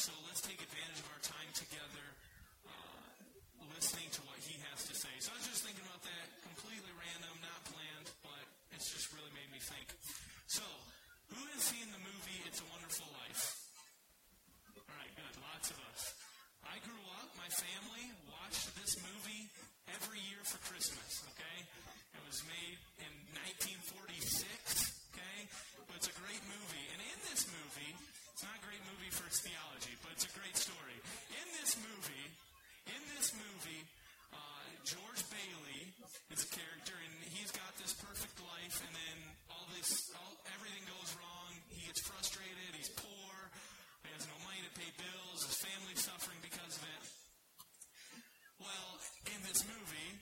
so let's take advantage of our time together, listening to what he has to say. So I was just thinking about that, completely random, not planned, but it's just really made me think. So, who has seen the movie It's a Wonderful Life? All right, good. Lots of us. I grew up, my family watched this movie every year for Christmas, okay? It was made in 1946, okay? But it's a great movie. And in this movie, it's not a great movie for its theology, but it's a great story. In this movie, George Bailey is a character, and he's got this perfect life, and then everything goes wrong. He gets frustrated. He's poor. He has no money to pay bills. His family's suffering because of it. Well, in this movie,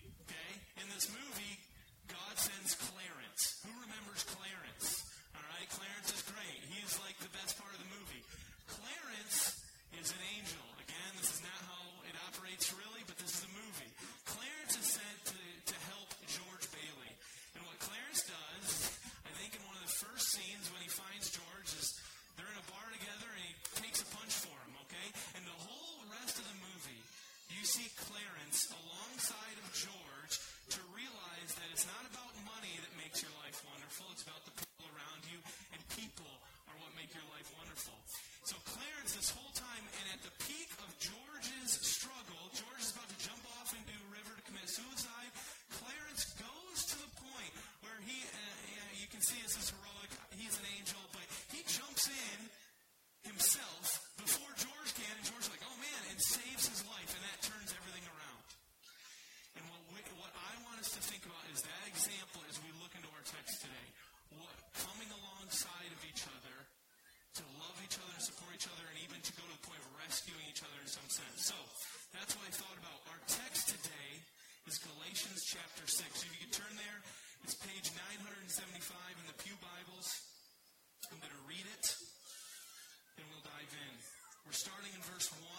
God sends Clarence. Who remembers Clarence? All right, Clarence is great. He's like the best part of the movie. Clarence is an angel. Again, this is not how it operates really, but this is a movie. Clarence is sent to help George Bailey. And what Clarence does, I think in one of the first scenes when he finds George, is they're in a bar together and he takes a punch for him, okay? And the whole rest of the movie, you see Clarence alongside of George to realize that it's not about money that makes your life wonderful. It's about the people around you, and people are what make your life wonderful. So Clarence, this whole time, and at the peak of George's struggle, George is about to jump off into a river to commit suicide. Clarence goes to the point where you can see this is heroic. He's an angel, but he jumps in himself before George can, and George's like, oh man, and saves his life, and that turns everything around. And what I want us to think about is that example as we look into our text today. Coming alongside of each other, to love each other and support each other, and even to go to the point of rescuing each other in some sense. So, that's what I thought about. Our text today is Galatians chapter 6. So if you can turn there, it's page 975 in the Pew Bibles. I'm going to read it, and we'll dive in. We're starting in verse 1.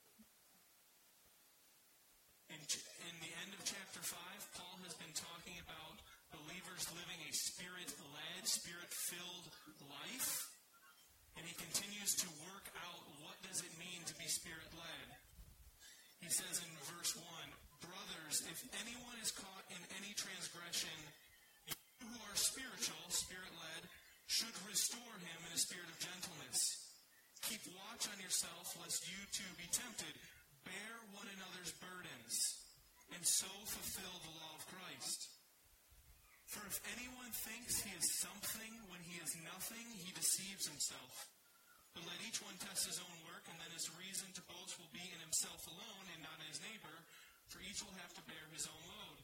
In the end of chapter 5, Paul has been talking about believers living a Spirit-led, Spirit-filled life. And he continues to work out what does it mean to be Spirit-led. He says in verse 1, brothers, if anyone is caught in any transgression, you who are spiritual, Spirit-led, should restore him in a spirit of gentleness. Keep watch on yourself, lest you too be tempted. Bear one another's burdens, and so fulfill the law of Christ. For if anyone thinks he is something when he is nothing, he deceives himself. But let each one test his own work, and then his reason to boast will be in himself alone and not in his neighbor, for each will have to bear his own load.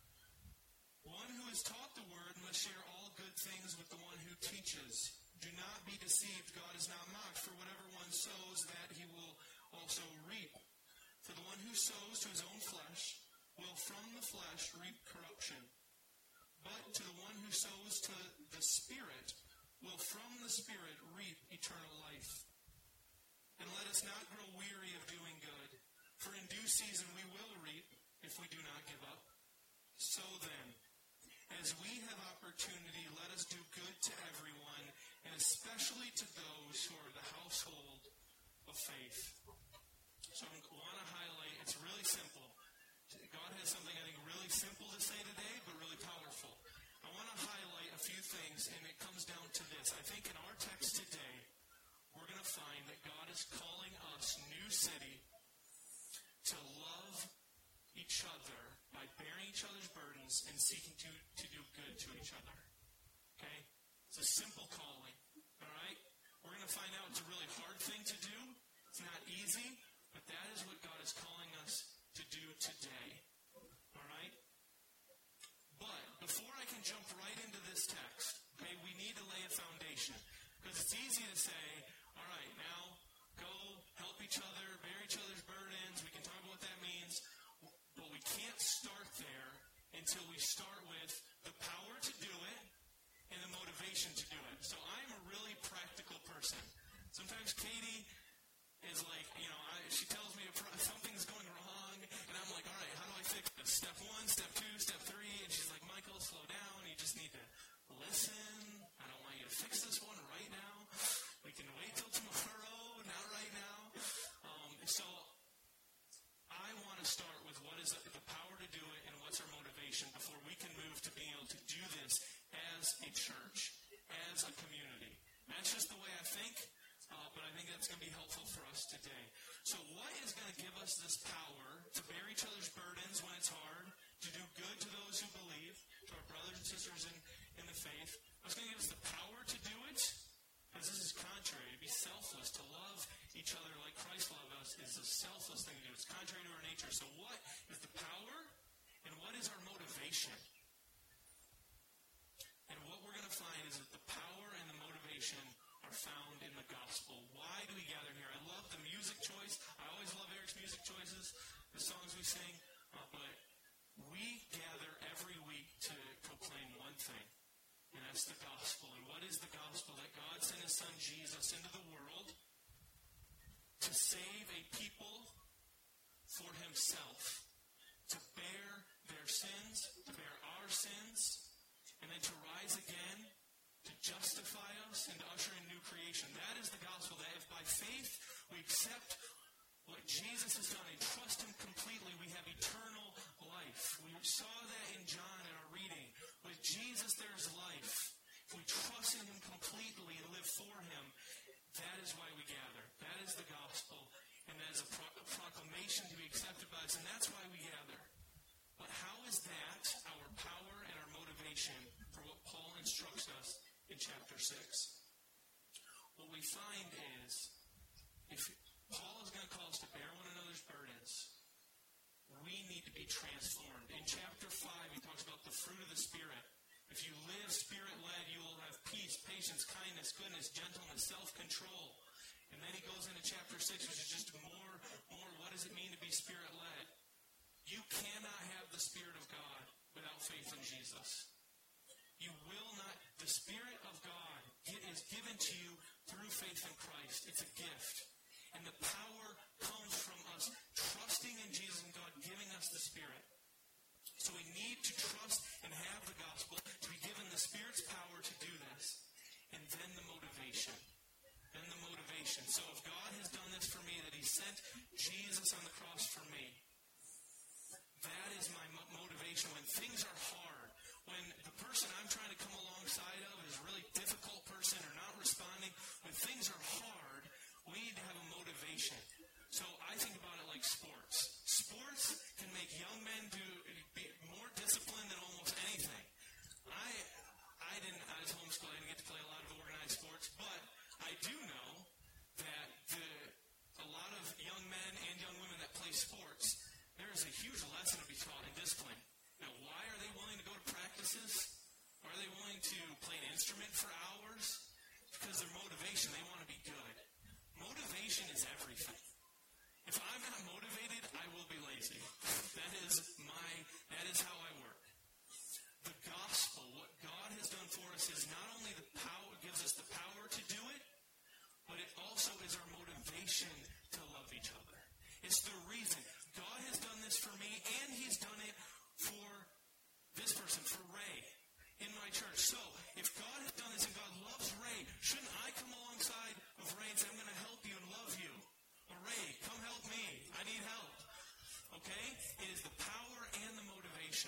One who is taught the word must share all good things with the one who teaches. Do not be deceived, God is not mocked, for whatever one sows, that he will also reap. For the one who sows to his own flesh will from the flesh reap corruption. But to the one who sows to the Spirit will from the Spirit reap eternal life. And let us not grow weary of doing good, for in due season we will reap if we do not give up. So then, as we have opportunity, let us do good to everyone, and especially to those who are the household of faith. So I want to highlight, it's really simple. God has something I think really simple to say today, but really powerful. I want to highlight a few things, and it comes down to this. I think in our text today, we're going to find that God is calling us, New City, to love each other by bearing each other's burdens and seeking to do good to each other. Okay? It's a simple calling. All right? We're going to find out it's a really hard thing to do. It's not easy, but that is what God is calling us to do today. All right? But before I can jump right into this text, okay, we need to lay a foundation. Because it's easy to say, all right, now go help each other, bear each other's burdens. We can talk about what that means. But we can't start there until we start with the power to do it and the motivation to do it. So I'm a really practical person. Sometimes Katie is like, she tells me something's going wrong, and I'm like, all right, how do I fix this? Step 1, step 2, step 3, and she's like, Michael, slow down. You just need to listen. I don't want you to fix this one right now. We can wait till tomorrow, not right now. us this power to bear each other's burdens when it's hard, to do good to those who believe, to our brothers and sisters in the faith. God's going to give us the power to do it, because this is contrary. To be selfless, to love each other like Christ loved us, is a selfless thing to do. It's contrary to our nature. So what is the power, and what is our motivation? And what we're going to find is that the power and the motivation are found in the gospel. Why do we gather here? I love the music choice. I always love Eric's music choices, the songs we sing. But we gather every week to proclaim one thing, and that's the gospel. And what is the gospel? That God sent his son Jesus into the world to save a people for himself, to bear their sins, to bear our sins, and then to rise again, to justify us, and to usher in new creation. That is the gospel, that if by faith we accept what Jesus has done and trust him completely, we have eternal life. We saw that in John in our reading. With Jesus, there's life. If we trust in him completely and live for him, that is why we gather. That is the gospel. And that is a proclamation to be accepted by us. And that's why we gather. But how is that our power and our motivation for what Paul instructs us in chapter 6? What we find is, if Paul is going to call us to bear one another's burdens, we need to be transformed. In chapter 5, he talks about the fruit of the Spirit. If you live Spirit-led, you will have peace, patience, kindness, goodness, gentleness, self-control. And then he goes into chapter 6, which is just more, what does it mean to be Spirit-led? You cannot have the Spirit of God without faith in Jesus. You will not. The Spirit of God is given to you through faith in Christ. It's a gift. And the power comes from us trusting in Jesus and God giving us the Spirit. So we need to trust and have the gospel to be given the Spirit's power to do this. And then the motivation. So if God has done this for me, that he sent Jesus on the cross for me, that is my motivation. When things are hard, when the person I'm trying to come alongside of is a really difficult person or not responding, when things are hard, we need to have a motivation. So I think about it like sports. Sports can make young men be more disciplined than almost anything. I was homeschooled. I didn't get to play a lot of organized sports, but I do know that a lot of young men and young women that play sports, there is a huge lesson to be taught in discipline. Now, why are they willing to go to practices? Why are they willing to play an instrument for hours? Because their motivation, they want to be good. Motivation is everything. If I'm not motivated, I will be lazy. That is how I work. The gospel, what God has done for us, is not only the power, gives us the power to do it, but it also is our motivation to love each other. It's the reason. God has done this for me, and he's done it for this person, for Ray, in my church. So, if God has done this and God loves Ray, shouldn't I come alongside of Ray and say, I'm going to help you and love you? Or Ray, come help me. I need help. Okay? It is the power and the motivation.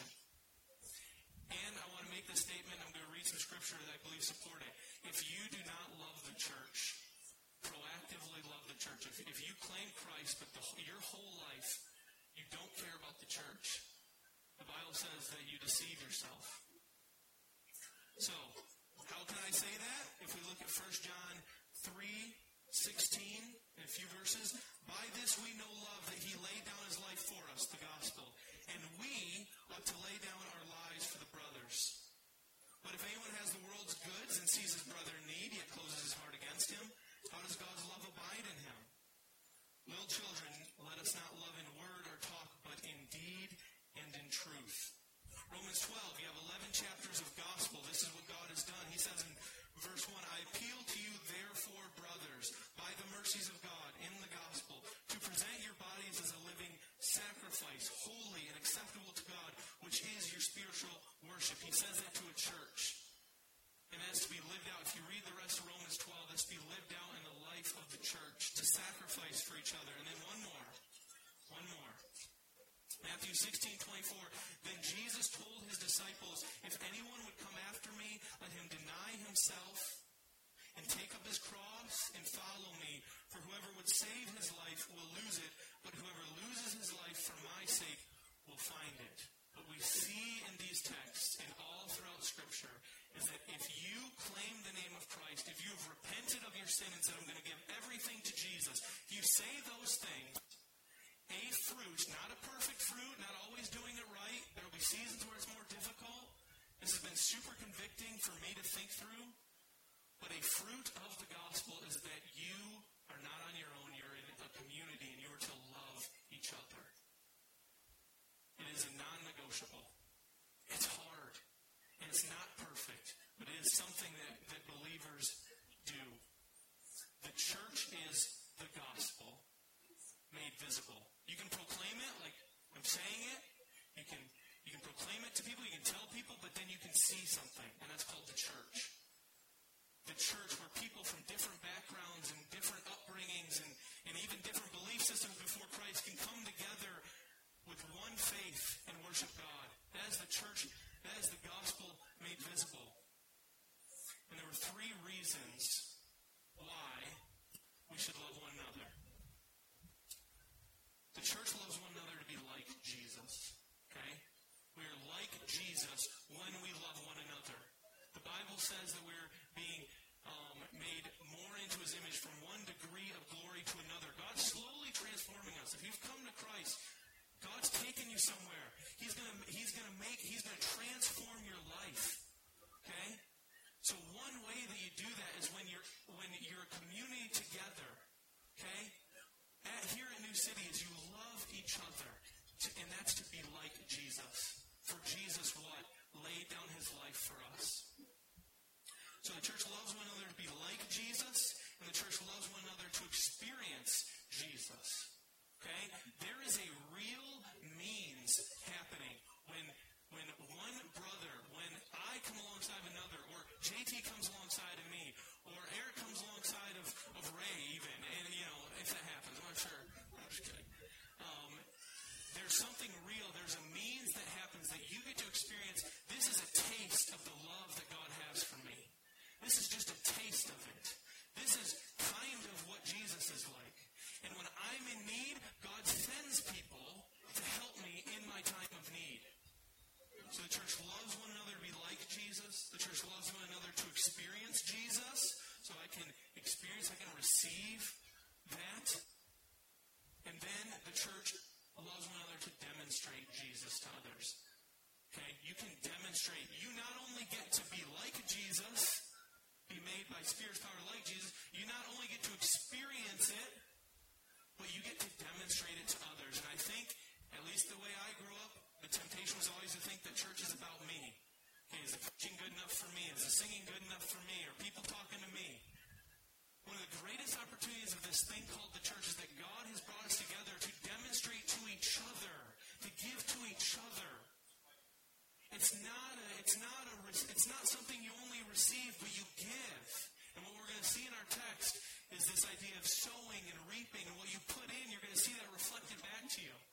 And I want to make the statement, I'm going to read some scripture that I believe support it. If you do not love the church, proactively love the church. If you claim Christ, but your whole life, you don't care about the church, the Bible says that you deceive yourself. So, how can I say that? If we look at 1 John 3:16, in a few verses, by this we know love, that he laid down his life for us, the gospel. And we ought to lay down our lives for the brothers. But if anyone has the world's goods and sees his brother in need, yet closes his heart against him, how does God's love abide in him? Little children, let us not love in word or talk, but in deed and in truth. Romans 12, you have 11 chapters of gospel. This is what God has done. He says in verse 1, I appeal to you, therefore, brothers, by the mercies of God, in the gospel, to present your bodies as a living sacrifice, holy and acceptable to God, which is your spiritual worship. He says that to a church. And that's to be lived out. If you read the rest of Romans 12, that's to be lived out in the life of the church, to sacrifice for each other. And then one more. Matthew 16:24. Then Jesus told his disciples, if anyone would come after me, let him deny himself and take up his cross and follow me. For whoever would save his life will lose it, but whoever loses lose his life for my sake will find it. What we see in these texts and all throughout Scripture is that if you claim the name of Christ, if you've repented of your sin and said, I'm going to give everything to Jesus, if you say those things, a fruit, not a perfect fruit, not always doing it right, there will be seasons where it's more difficult. This has been super convicting for me to think through. But a fruit of the gospel is that you are not on your own, you're in a community, and you are to love each other. It is a non-negotiable. It's hard, and it's not perfect, but it is something that believers do. The church is the gospel made visible. You can proclaim it like I'm saying it. You can proclaim it to people, you can tell people, but then you can see something, and that's called the church. The church where people from different backgrounds and different upbringings and even different belief systems before Christ can come together with one faith and worship God. That is the church. That is the gospel made visible. And there were 3 reasons why we should love one another. The church loves one another to be like Jesus. Okay? We are like Jesus when we love one another. The Bible says that we're being made more into his image from one degree of glory to another. God's slowly transforming us. If you've come to Christ, God's taken you somewhere. He's gonna transform your life. Okay? So one way that you do that is when you're a community together. Okay? Here at New City is you love each other. And that's to be like Jesus. For Jesus what? Laid down his life for us. So the church loves one another to be like Jesus, and the church loves one another to experience Jesus. Okay? There is a real means happening when one brother, when I come alongside of another, or JT comes alongside of me, or Eric comes alongside of Ray even, and if that happens, I'm not sure. I'm just kidding. There's something real. There's a means that happens that you get to experience. This is a taste of the love that God has for me. This is just a taste of it. This is kind of what Jesus is like. And when I'm in need, God sends people to help me in my time of need. So the church loves one another to be like Jesus. The church loves one another to experience Jesus. So I can receive that. And then the church loves one another to demonstrate Jesus to others. Okay? You can demonstrate. You not only get to be like Jesus, be made by Spirit's power like Jesus, you not only get to experience it, but you get to demonstrate it to others. And I think, at least the way I grew up, the temptation was always to think that church is about me. Okay, is the preaching good enough for me? Is the singing good enough for me? Are people talking to me? One of the greatest opportunities of this thing called the church is that God has brought us together to demonstrate to each other, to give to each other. It's not something you only receive, but you give. And what we're going to see in our text is this idea of sowing and reaping. And what you put in, you're going to see that reflected back to you.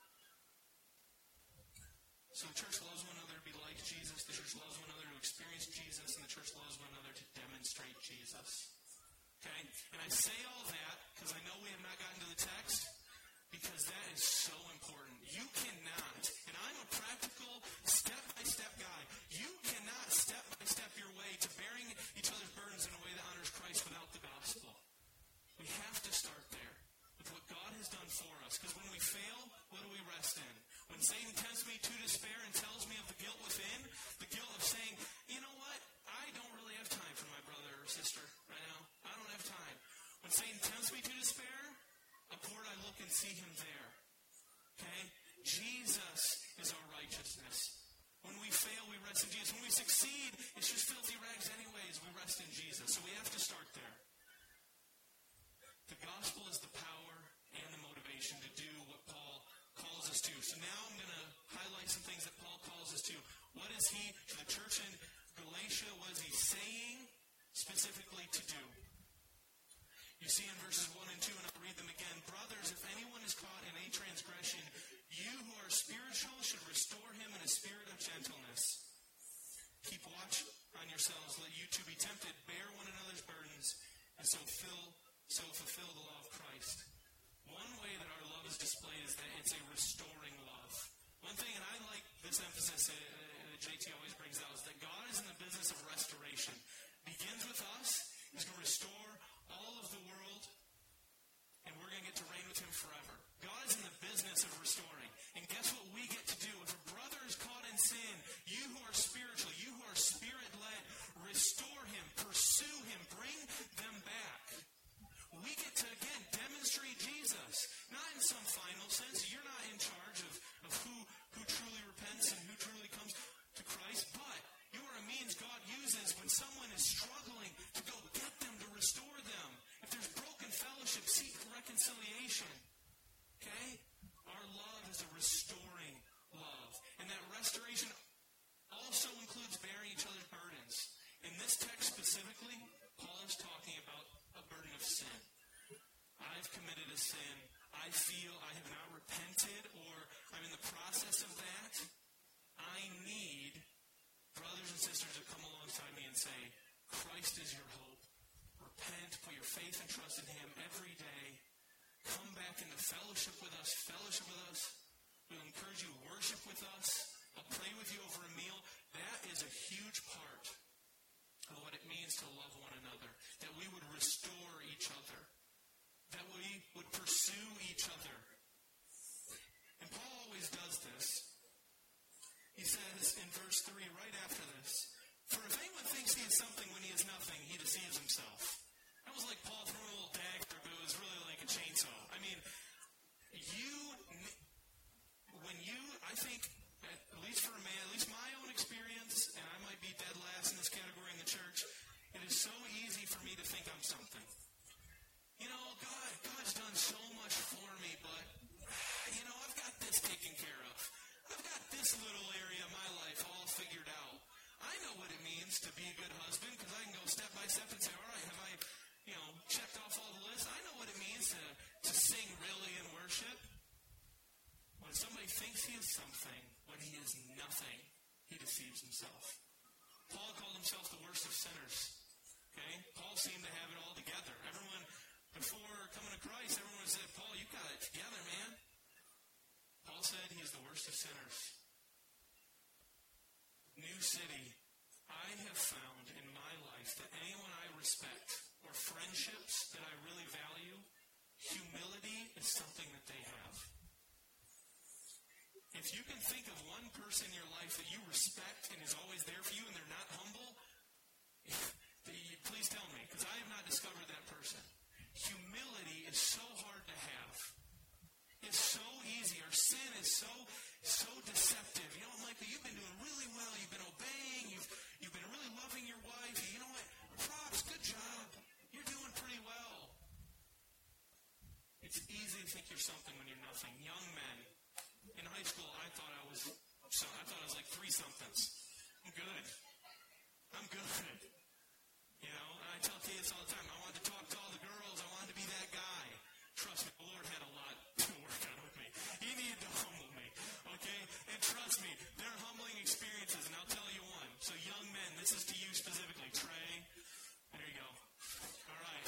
So the church loves one another to be like Jesus. The church loves one another to experience Jesus. And the church loves one another to demonstrate Jesus. Okay? And I say all that because I know we have not gotten to the text, because that is so important. You cannot, and I'm a practical, step-by-step guy, you cannot step-by-step your way to bearing each other's burdens in a way that honors Christ without the gospel. We have to start there with what God has done for us. Because when we fail, what do we rest in? When Satan tempts me to despair and tells me of the guilt within, the guilt of saying, you know what, I don't really have time for my brother or sister right now. I don't have time. When Satan tempts me to despair, upward I look and see him there. Okay? Jesus is our righteousness. When we fail, we rest in Jesus. When we succeed, it's just filthy rags anyways. We rest in Jesus. So we have to start there. The gospel is the power and the motivation to do what Paul calls us to. So now I'm going to highlight some things that Paul calls us to. What is he, to the church in Galatia, what is he saying specifically to do? You see in verses 1 and 2, and I'll read them again. Brothers, if anyone is caught in a transgression, you who are spiritual should restore him in a spirit of gentleness. Keep watch on yourselves, let you too be tempted. Bear one another's burdens, and so fulfill the law of Christ. one way that our love is displayed is that it's a restoring love. One thing, and I like this emphasis that JT always brings out, is that God is in the business of restoration. Begins with us. He's going to restore all of the world, and we're going to get to reign with him forever. God is in the business of restoring. And guess what we get to do? If a brother is caught in sin, you who are spiritual, you who are spirit-led, restore him, pursue him, bring them back. We get to, again, demonstrate Jesus. Not in some final sense. You're not in charge of who truly repents and who truly comes to Christ, but you are a means God uses when someone is struggling to go get them, to restore them. If there's broken fellowship, seek reconciliation. Okay? Our love is a restoring love. And that restoration also includes bearing each other's burdens. In this text specifically, Paul is talking about a burden of sin. I've committed a sin. I feel I have not repented, or I'm in the process of that. I need brothers and sisters to come alongside me and say, Christ is your hope. Repent, put your faith and trust in him every day. Come back into fellowship with us. We'll encourage you to worship with us. I'll pray with you over a meal. That is a huge part of what it means to love one another. That we would restore each other. That we would pursue each other. And Paul always does this. He says in verse 3, right after this, for if anyone thinks he is something when he is nothing, he deceives himself. That was like Paul throwing a little dagger, but it was really like a chainsaw. I mean, I think, at least for a man, at least my own experience, and I might be dead last in this category in the church, it is so easy for me to think I'm something. You know, God's done so much for me, but, I've got this taken care of. I've got this little area of my life all figured out. I know what it means to be a good husband, because I can go step by step and say, all right, have I, checked off all the lists? I know what it means to sing really in worship. When somebody thinks he is something, when he is nothing, he deceives himself. Paul called himself the worst of sinners. Okay? Paul seemed to have it all together. Everyone, before coming to Christ, everyone said, Paul, you got it together, man. Paul said he is the worst of sinners. New City, I have found in my life that anyone I respect or friendships that I really value, humility is something that they have. If you can think of one person in your life that you respect and is always there for you and they're not humble, please tell me, because I have not discovered that person. Humility is so hard to have. It's so easy. Our sin is so deceptive. You know, Michael, you've been doing really well. You've been obeying. You've been really loving your wife. You know what? Props. Good job. You're doing pretty well. It's easy to think you're something when you're nothing. Young men. In high school, I thought I was like 3-somethings. I'm good. I tell kids all the time, I wanted to talk to all the girls. I wanted to be that guy. Trust me, the Lord had a lot to work on with me. He needed to humble me, okay? And trust me, they're humbling experiences, and I'll tell you one. So young men, this is to you specifically. Trey, there you go. All right.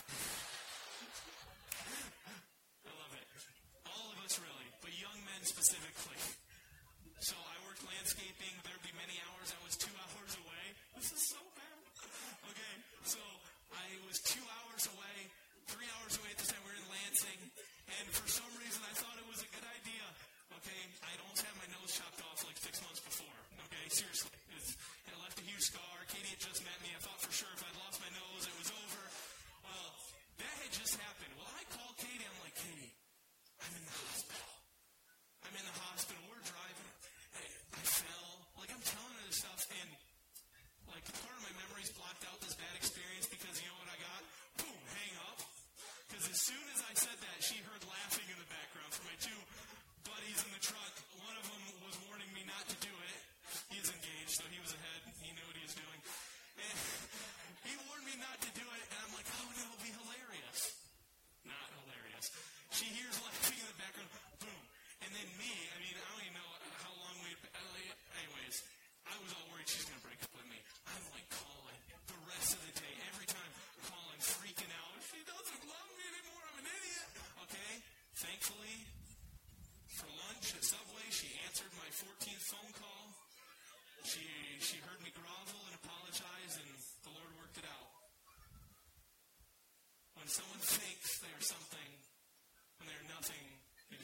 I love it. All of us really, but young men specifically. So I worked landscaping. There'd be many hours. I was 2 hours away. This is so bad. Okay, so I was 2 hours away, 3 hours away at the time. We were in Lansing, and for some reason I thought it was a good idea. Okay, I'd almost had my nose chopped off like 6 months before. Okay, seriously. It left a huge scar. Katie had just met me. I thought for sure if I'd lost my nose, it was over. Well, that had just happened. Well, I called Katie. I'm like, Katie, I'm in the hospital. We're driving. I fell. Like, I'm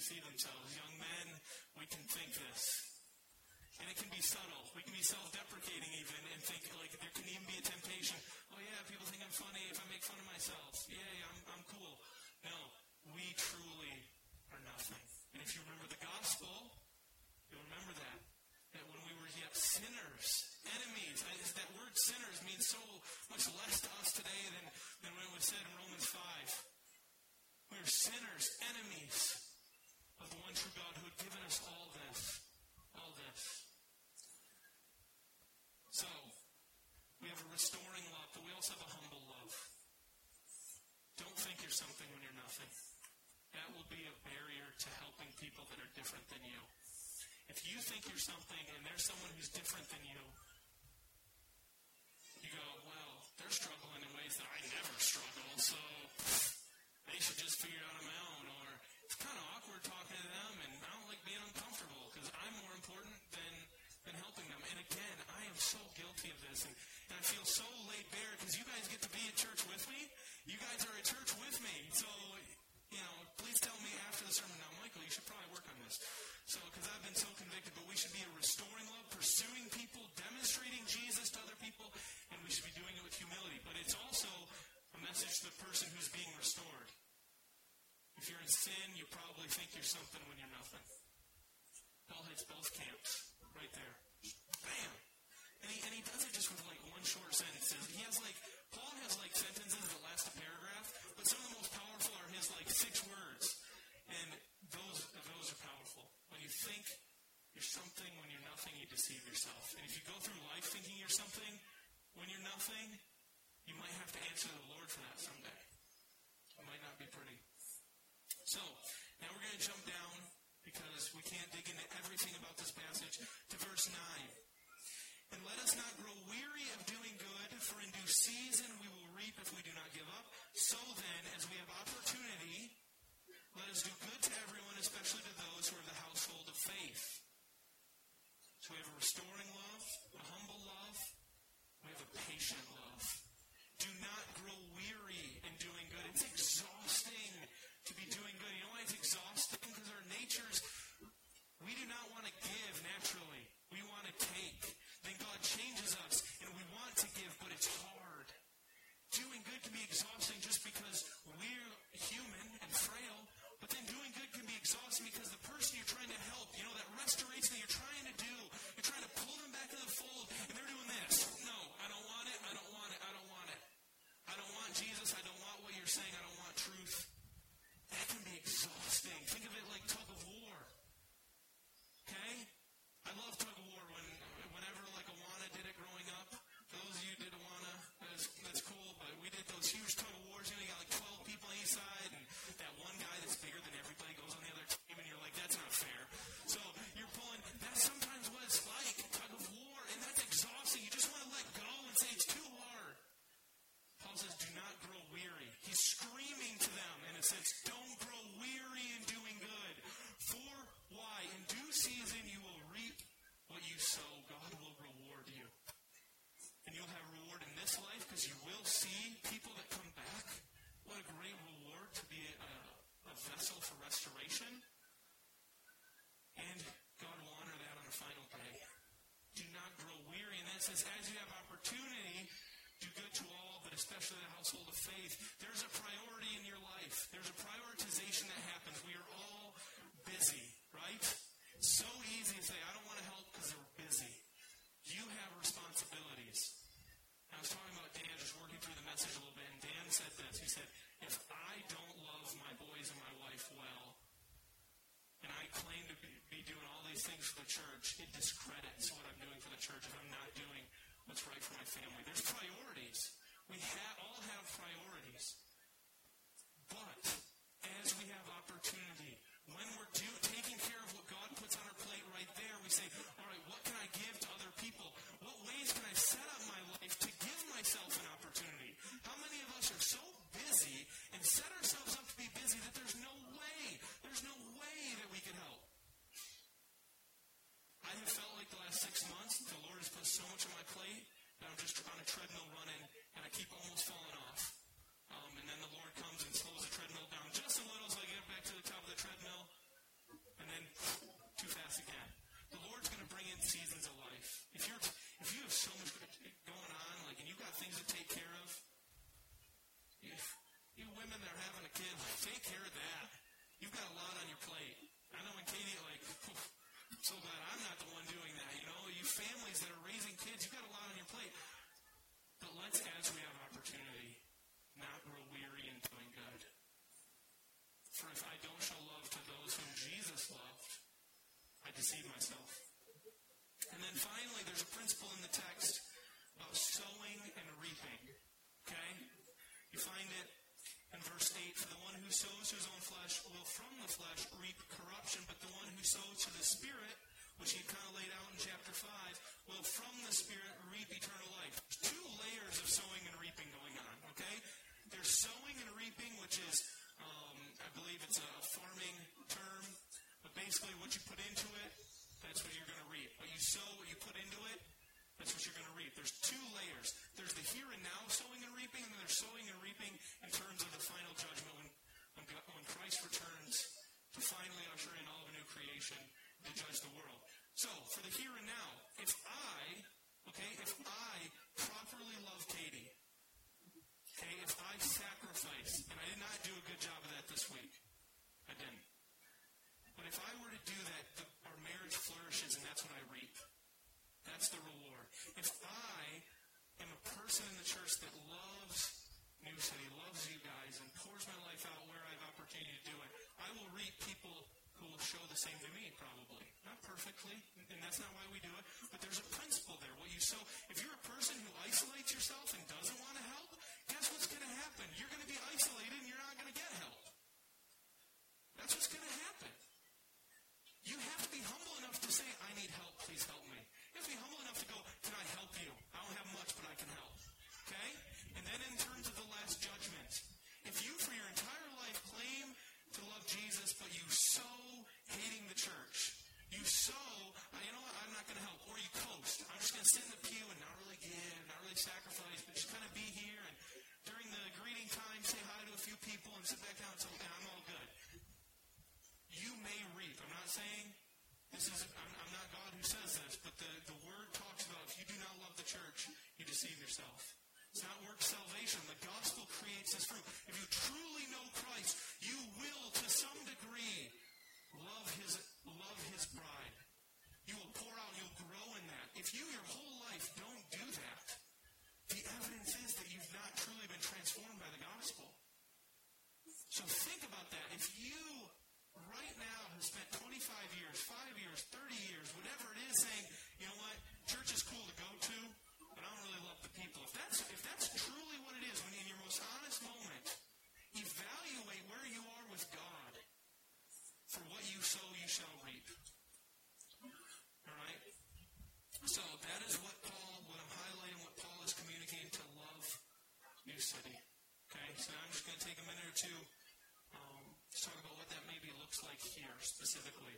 see themselves. Young men, we can think this. And it can be subtle. We can be self-deprecating even and think like there can even be a temptation. Oh yeah, people think I'm funny if I make fun of myself. Yay, I'm cool. No, we truly are nothing. And if you remember the gospel, you'll remember that when we were yet sinners, enemies, that word sinners means so much less to us today than when it was said in Romans 5. We are sinners, enemies of the one true God who had given us all this. All this. So, we have a restoring love, but we also have a humble love. Don't think you're something when you're nothing. That will be a barrier to helping people that are different than you. If you think you're something and there's someone who's different than you, you go, well, they're struggling in ways that I never struggle, so they should just figure it out on my own. Or it's kind of awkward talking to them, and I don't like being uncomfortable because I'm more important than helping them. And again, I am so guilty of this, and I feel so laid bare because you guys get to be at church with me. You guys are at church with me, so please tell me after the sermon. Now, Michael, you should probably work on this. So, because I've been so convicted, but we should be a restoring love, pursuing people, demonstrating Jesus to other people, and we should be doing it with humility. But it's also a message to the person who's being restored. If you're in sin, you probably think you're something when you're nothing. Paul hits both camps right there. Bam! And he does it just with one short sentence. Paul has sentences that last a paragraph, but some of the most powerful are his 6 words. And those are powerful. When you think you're something when you're nothing, you deceive yourself. And if you go through life thinking you're something when you're nothing, you might have to answer to the Lord for that someday. It might not be pretty. So, now we're going to jump down, because we can't dig into everything about this passage, to verse 9. And let us not grow weary of doing good, for in due season we will reap if we do not give up. So then, as we have opportunity, let us do good to everyone, especially to those who are of the household of faith. So we have a restoring love, a humble love, we have a patient love. Do not grow weary in doing good. It's exhausting to be doing good. You know why it's exhausting? Because our natures, we do not want to give naturally. We want to take. Then God changes us, and we want to give, but it's hard. Doing good can be exhausting just because we're human and frail, but then doing good can be exhausting because the person you're trying to help, that restoration that you're trying to do, you're trying to pull them back into the fold, and they're doing this. No, I don't want it, I don't want it, I don't want it. I don't want Jesus, I don't want what you're saying, I don't want truth. That can be exhausting. Think of it like tug of war. Okay? I love tug of war. Whenever Awana did it growing up, for those of you who did Awana, that's cool, but we did those huge tug of wars. You got 12 people on each side, and that one guy that's bigger than everybody goes on the other team, and you're like, that's not fair. So you're pulling. That's sometimes what it's like, tug of war, and that's exhausting. You just want to let go and say it's too hard. Paul says, do not grow weary. He's screaming to them, and it says, don't grow weary in doing good. For why? In due season you will reap what you sow. God will reward you. And you'll have reward in this life because you will see people that come back. What a great reward to be a vessel for restoration. And God will honor that on the final day. Do not grow weary. And then it says, as you have opportunity, do good to all, but especially the household of faith. There's a priority in your life. There's a prioritization that happens. We are all busy, right? So easy to say, I don't want to help because they're busy. You have responsibilities. I was talking about Dan, just working through the message a little bit, and Dan said this. He said, if I don't love my boys and my wife well, and I claim to be doing all these things for the church, it discredits what I'm doing for the church if I'm not doing what's right for my family. There's priorities. We all have priorities. But as we have opportunity, when we're taking care of what God puts on our plate right there, we say, all right, what can I give to other people? What ways can I set up my life to give myself an opportunity? How many of us are so busy and set ourselves up to be busy that there's no way that we can help? I have felt like the last 6 months, the Lord has put so much on my plate that I'm just on a treadmill running, and I keep almost falling off. And then the Lord comes and slows the treadmill down just a little so I get back to the top of the treadmill. who sows to his own flesh will from the flesh reap corruption, but the one who sows to the Spirit, which he kind of laid out in chapter 5, will from the Spirit reap eternal life. There's 2 layers of sowing and reaping going on, okay? There's sowing and reaping, which is, I believe it's a farming term, but basically what you put into it, that's what you're going to reap. What you sow, what you put into it, that's what you're going to reap. There's 2 layers. There's the here and now sowing and reaping, and then there's sowing and reaping in terms of the final judgment when Christ returns to finally usher in all of a new creation to judge the world. So, for the here and now, if I properly love Katie, okay, if I sacrifice, and I did not do a good job of that this week, I didn't. But if I were to do that, our marriage flourishes, and that's what I reap. That's the reward. If I am a person in the church that loves New City, loves you guys, and pours my life out where I have opportunity to do it, I will reap people who will show the same to me, probably. Not perfectly, and that's not why we do it, but there's a principle there. What you sow, if you're a person who isolates yourself and doesn't want to help, guess what's going to happen? You're going to be isolated and you're not going to get help. That's what's going to happen. You have to be humble enough to say, I need help, please help me. You have to be humble enough to go, can I help you? I don't have much, but I can help. Okay? And then in terms of the last judgment, if you for your entire life claim to love Jesus, but you sow hating the church, you sow, you know what, I'm not going to help, or you coast. I'm just going to sit in the pew and not really give, not really sacrifice, but just kind of be here, and during the greeting time, say hi to a few people and sit back down and say, okay, I'm all good. You may reap. I'm not saying I'm not God who says this, but the word talks about if you do not love the church, you deceive yourself. It's not work salvation. The gospel creates this fruit. If you truly know Christ, you will, to some degree, love his bride. You will pour out, you'll grow in that. If you your whole life don't do that, the evidence is that you've not truly been transformed by the gospel. So think about that. If you right now have spent 25 years, 5 years, 30 years, whatever it is, saying, you know what, church is cool to go to, but I don't really love the people. If that's truly what it is, when in your most honest moment, evaluate where you are with God. For what you sow, you shall reap. All right? So that is what I'm highlighting, what Paul is communicating to love New City. Okay? So I'm just going to take a minute or two to talk about what that maybe looks like here specifically.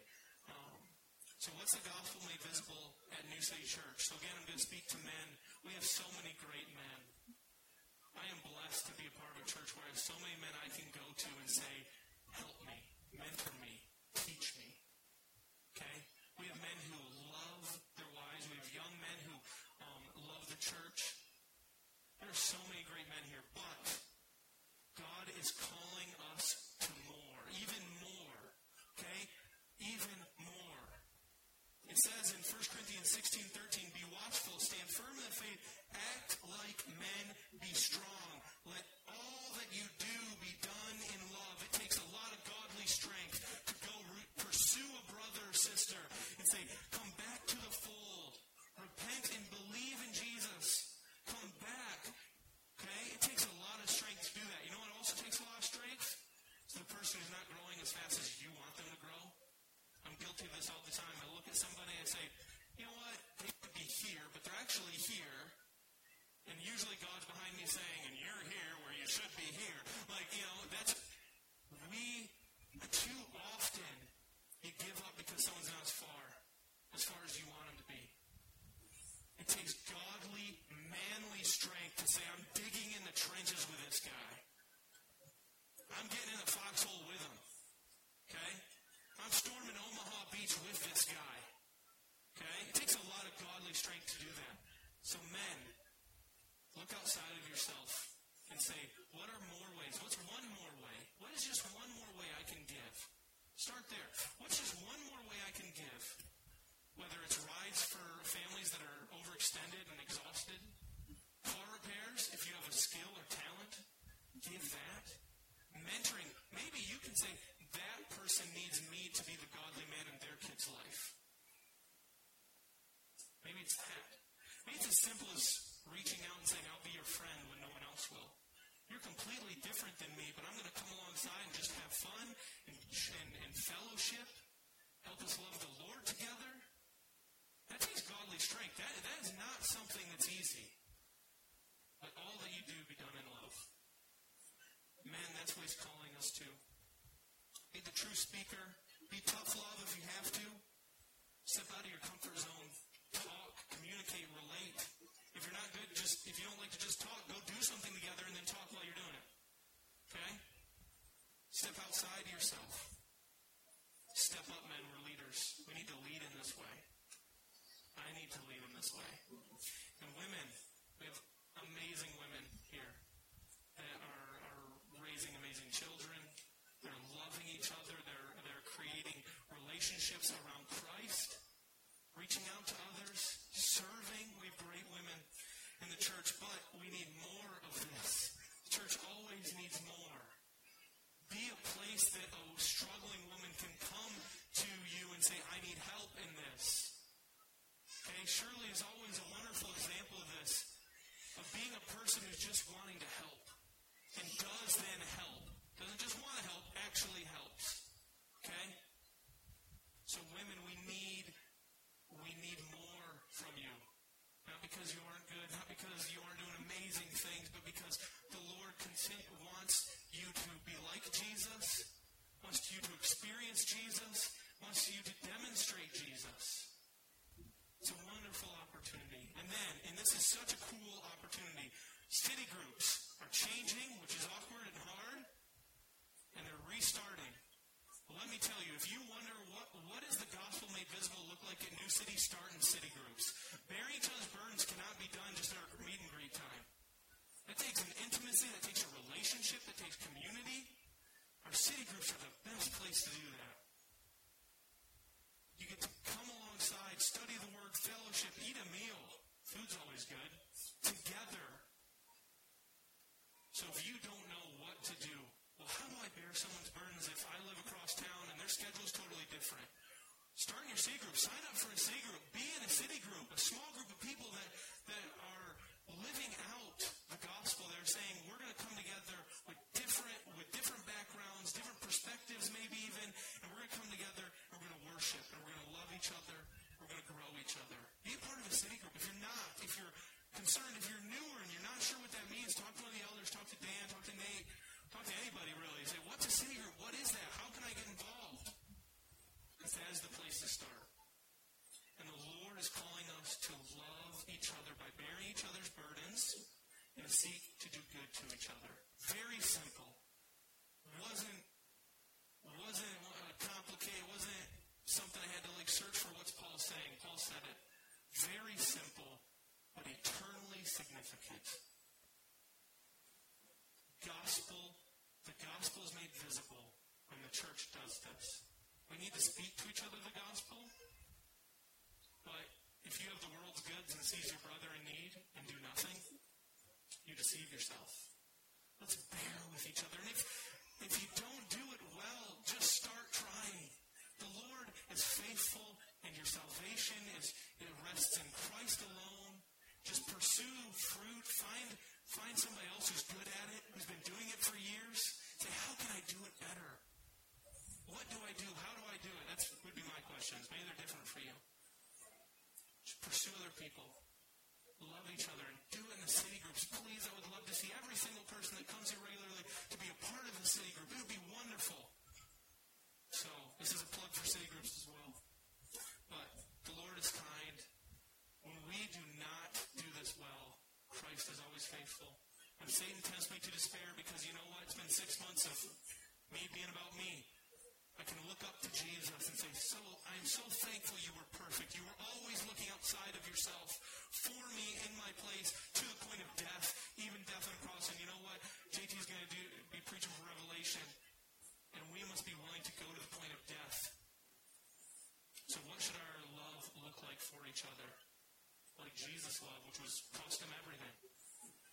So what's the gospel made visible at New City Church? So again, I'm going to speak to men. We have so many great men. I am blessed to be a part of a church where I have so many men I can go to and say, help me, mentor me, teach me. Okay? We have men who love their wives. We have young men who love the church. There are so many great men here, but God is calling us to more, even more. Okay? Even more. It says in 1 Corinthians 16:13, be watchful, stand firm in the faith, act like men, be strong. Let all that you do be done in love. It takes a lot of godly strength to go pursue a brother or sister and say, come back to the fold. Repent and believe in Jesus. Come back. Okay? It takes a lot of strength to do that. You know what also takes a lot of strength? It's the person who's not growing as fast as you want them to grow. I'm guilty of this all the time. I look at somebody and say, you know what? They could be here, but they're actually here. And usually God's behind me saying, and you're here where you should be here. Like, you know, we too often, you give up because someone's not as far as you want them to be. It takes godly, manly strength to say, I'm digging in the trenches with this guy. I'm getting in the foxhole with him. Okay? I'm storming Omaha Beach with this guy. Okay? It takes a lot of godly strength to do that. So men, look outside of yourself and say, what are more ways? What's one more way? What is just one more way I can give? Start there. What's just one more way I can give? Whether it's rides for families that are overextended and exhausted, car repairs, if you have a skill or talent, give that. Mentoring, maybe you can say, that person needs me to be the godly man in their kid's life. Maybe it's that. Maybe it's as simple as reaching out and saying, I'll be your friend when no one else will. You're completely different than me, but I'm going to come alongside and just have fun and fellowship, help us love the Lord together. That takes godly strength. That is not something that's easy. But all that you do be done in love. Man, that's what he's calling us to. Be the true speaker. Be tough love if you have to. Step out of your comfort zone. Talk, communicate, relate. If you're not good, if you don't like to just talk, go do something together and then talk while you're doing it. Okay? Step outside yourself. Step up, men. We're leaders. We need to lead in this way. I need to lead in this way. And women, we have amazing women here that are raising amazing children. They're loving each other. They're creating relationships around Christ, reaching out to others, serving. We have great women in the church, but we need more of this. The church always needs more. Be a place that a struggling woman can come to you and say, I need help in this. Okay, Shirley is always a wonderful example of this, of being a person who's just wanting to help and does then help. Doesn't just want to help, actually helps. Okay? So women, we need more from you. Not because you aren't good, not because you aren't doing amazing things, but because the Lord wants you to be like Jesus, wants you to experience Jesus, wants you to demonstrate Jesus. It's a wonderful opportunity. And this is such a cool opportunity. City groups are changing, which is awkward and hard, and they're restarting. Well, let me tell you, if you wonder what does the gospel made visible look like at New City, start in city groups. Bearing each other's burdens cannot be done just in our meet and greet time. That takes an intimacy, that takes a relationship, that takes community. Our city groups are the best place to do that. You get to come alongside, study the word, fellowship, eat a meal. Food's always good. Together. So if you don't know what to do, well, how do I bear someone's burdens if I live across town and their schedule is totally different? Start in your city group. Sign up for a city group. Be in a city group, a small group of people that are living out the gospel. They're saying we're going to come together with different backgrounds, different perspectives maybe even, and we're going to come together and we're going to worship and we're going to love each other. We're going to grow each other. Be a part of a city group. If you're not, if you're concerned, if you're newer and you're not sure what that means, talk to one of the elders, talk to Dan, talk to Nate, talk to anybody really. Say, what's a city group? What is that? How can I get involved? Because that is the place to start. And the Lord is calling us to love each other by bearing each other's burdens and seek to do good to each other. Very simple. Wasn't complicated. Wasn't something I had to search for what's Paul saying. Paul said it. Very simple, but eternally significant. The gospel is made visible when the church does this. We need to speak to each other the gospel, but if you have the world's goods and sees your brother in need and do nothing, you deceive yourself. Let's bear with each other. And if you don't do it well, just start trying. The Lord is faithful, and your salvation rests in Christ alone. Just pursue fruit. Find somebody else who's good at it, who's been doing it for years. Say, how can I do it better? What do I do? How do I do it? That would be my questions. Maybe they're different for you. Just pursue other people. Love each other. And do it in the city groups. Please, I would love to see every single person that comes here regularly to be a part of the city group. It would be wonderful. So, this is a plug for city groups as well. But the Lord is kind. When we do not do this well, Christ is always faithful. When Satan tempts me to despair because, you know what, it's been 6 months of me being about me, I can look up to Jesus and say, I am so thankful you were perfect. You were always looking outside of yourself for me in my place to the point of death, even death on a cross. And you know what? JT is going to be preaching from Revelation. And we must be willing to go to the point of death. So what should our love look like for each other? Like Jesus' love, which was